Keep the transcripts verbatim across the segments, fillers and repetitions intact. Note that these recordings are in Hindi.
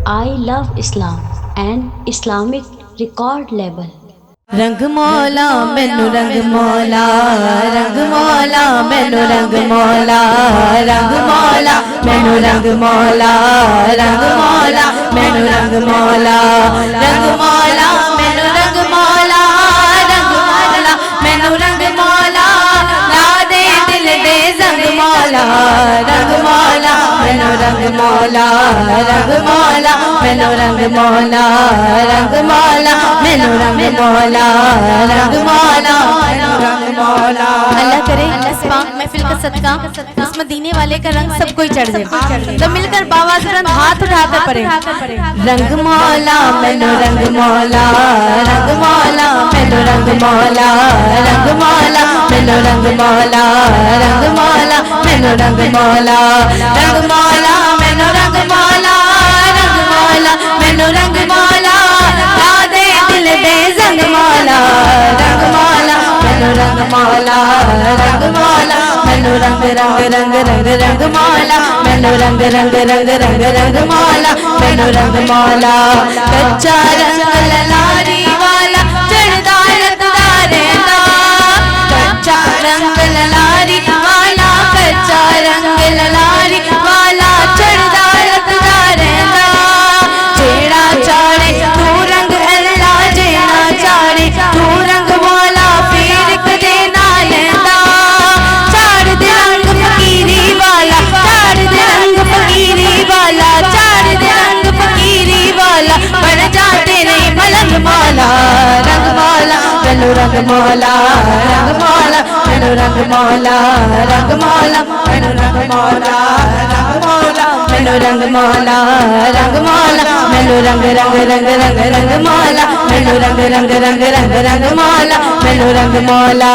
I love Islam and Islamic record label. रंग मौला मैनू रंग मौला रंग मौला मैनू रंग मौला रंग मौला मैनू रंग मौला रंग मौला मैनू रंग मौला रंग मौला मैनू रंग मौला रंग मौला मैनू रंग मौला ला दे दिल दे जंग मौला रंग मौला मैनू रंग मौला रंग मौला मैनू रंग मौला रंग मौला मैनू रंग मौला रंग मौला रंग मौला। अल्लाह करे इस पाक महफिल का सदका उस मदीने वाले का रंग सबको ही चढ़ जाए। तो मिलकर बावाज़ बुलंद हाथ उठाकर पढ़े रंग मौला मैनू रंग मौला रंग मौला मैनू रंग मौला रंग मौला मैनू रंग मौला रंग मौला मैनू रंग मौला रंग मौला मैनू रंग मौला रंग मौला मैनू रंग मौला ला दे दिल दे जंग मौला रंग मौला मैनू रंग मौला रंग मौला मैनू रंग रंग रंग रंग रंग मौला मैनू रंग रंग रंग रंग रंग मौला मैनू रंग मौला कच्चा रंग ललारी वाला चढ़दा रतदा रहंदा कच्चा रंग ललारी वाला कच्चा रंग ललारी वाला चढ़दा रतदा रहंदा जेड़ा चाड़े तू रंग अल्लाह जेड़ा चाड़े तू रंग मौला फिर कदे ना लैंदा चाड़ दे रंग फकीरी वाला चाड़ दे रंग फकीरी वाला चाड़ दे रंग फकीरी वाला बन जा तेरे मलंग मौला रंग मौला मैनू रंग मौला रंग मौला मैनू रंग मौला रंग मौला मैनू रंग मौला रंग मौला मैनू रंग मौला रंग मौला मैनू रंग रंग रंग रंग रंग मौला मैनू रंग रंग रंग रंग रंग मौला मैनू रंग मौला।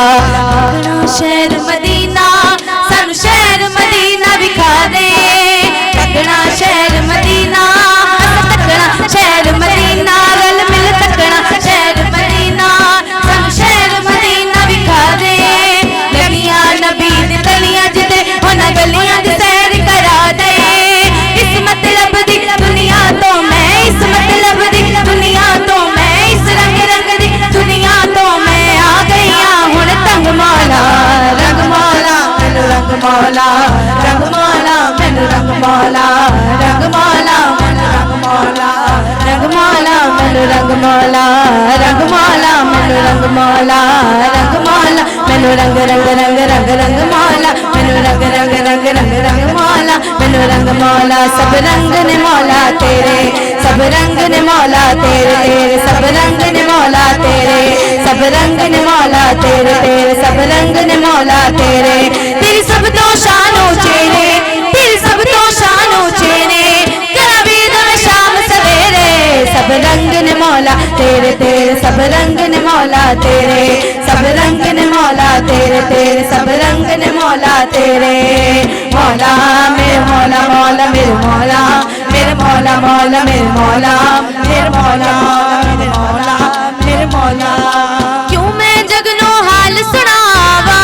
शहर मदीना सानू शहर मदीना विखा दे तकना शहर मदीना तकना शहर मदीना रल मिल तकना शहर मदीना सानू शहर मदीना विखा दे गलियां नबी दी गलियां जिते उन्हां गलियां दी सैर करा दे इस मतलब दी दुनिया तो मैं इस मतलब दी दुनिया तो मैं इस रंग रंग दी दुनिया तो मैं आ गई हुण तंग मौला रंग मौला मैनू रंग मौला रंग मौला मैनू रंग मौला रंग मौला मैनू रंग मौला रंग मौला मैनू रंग मौला रंग मौला मैनू रंग मौला रंग मौला मैनू रंग रंग रंग रंग रंग मौला मैनू रंग रंग रंग रंग रंग मौला मैनू रंग मौला सब रंग ने मौला तेरे सब रंग ने मौला तेरे तेरे सब रंग ने मौला तेरे सब रंग ने मौला तेरे तेरे सब रंग ने मौला तेरे तेरी सब तो शान ऊंचे ने तेरी सब तो शान ऊंचे ने करा वेद में शाम सवेरे सब रंग ने मौला तेरे तेरे सब रंग ने मौला तेरे सब रंग ने मौला तेरे तेरे सब रंग ने मौला तेरे मौला मेरे मौला मौला मेरे मौला मेरे मौला मौला मेरे मौला मेरे मौला मेरे मौला मेरे मौला। क्यों मैं जगनो हाल सुनावा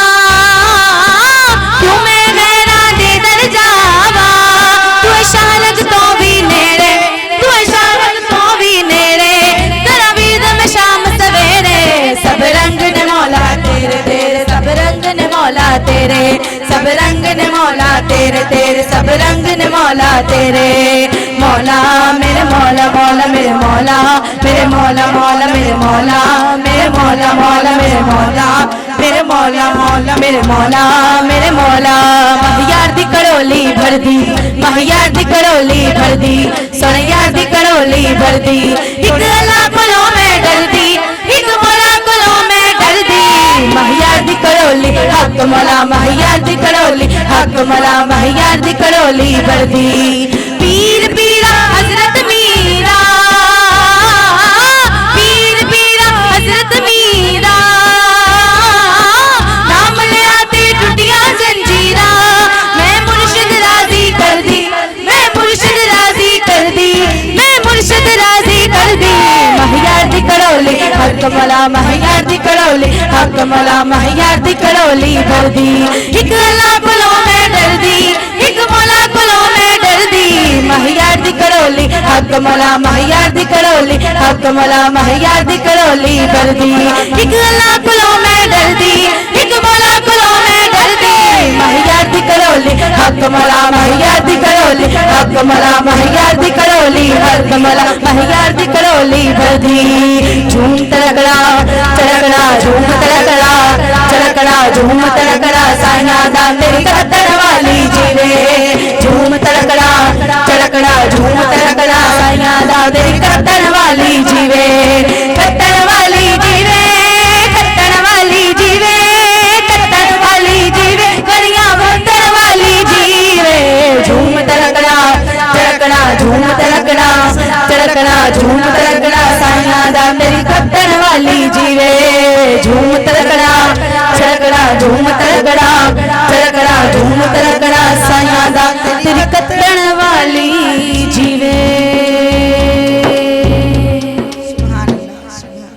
क्यों मैं गैरा दे दर जावा तू शालक तो भी नेड़े तू शालक तो भी नेड़े तेरा वीद में शाम सवेरे सब रंग ने मौला तेरे तेरे सब रंग ने मौला तेरे सब रंग ने मौला तेरे तेरे सब रंग ने मौला तेरे मौला मेरे मौला मौला मेरे मौला मेरे मौला मौला मेरे मौला मेरे मौला मौला मेरे मौला मेरे मौला मौला मेरे मौला मेरे मौला महियार दी कड़ोली भर दी महियार दी कड़ोली भर दी सोने यार दी कड़ोली भर दी एक अल्लाह कोलों मैं डर दी एक मौला कोलों मैं डर दी महियार दी कड़ोली हक मौला महियार दी कड़ोली हक मौला महियार दी कड़ोली भर दी पीर पीरा हजरत मीरा पीर पीरा हजरत मीरा नाम लिया ते टूटिया जंजीरा मैं मुर्शिद राजी कर दी मैं मुर्शिद राजी कर दी मैं मुर्शिद राजी कर दी महियार दी कड़ोली हक मौला महियार दी कड़ोली हक मौला महियार दी कड़ोली भर दी एक अल्लाह कोलों मैं डर दी एक मौला कोलों मैं डर दी महियार दी कड़ोली हक मौला महियार दी करोली, हक मौला महियार दी करोली भरदी। एक अल्लाह कोलों मैं डरदी, एक मौला कोलों मैं डरदी, महियार दी करोली, हक मौला महियार दी करोली, हक मौला महियार दी करोली, हक मौला महियार दी करोली भरदी। झूम तड़कड़ा चड़कड़ा झूम तड़कड़ा चड़कड़ा झूम तड़कड़ा साइया दा मेरी कदर वाली जीवे। झूम तड़कड़ा चड़कड़ा झूम तड़कड़ा साइया दा मेरी कदर वाली जीवे, कदर वाली जीवे, कदर वाली जीवे, कदर वाली जीवे, गरिया बंदर वाली जीवे। झूम तड़कड़ा चड़कड़ा झूम तड़कड़ा चड़कड़ा झूम तड़कड़ा साइया दा मेरी कदर वाली जीवे। झूम तड़कड़ा चड़कड़ा झूम तड़कड़ा चड़कड़ा झूम तड़कड़ा साइया दा तेरी कदर वाली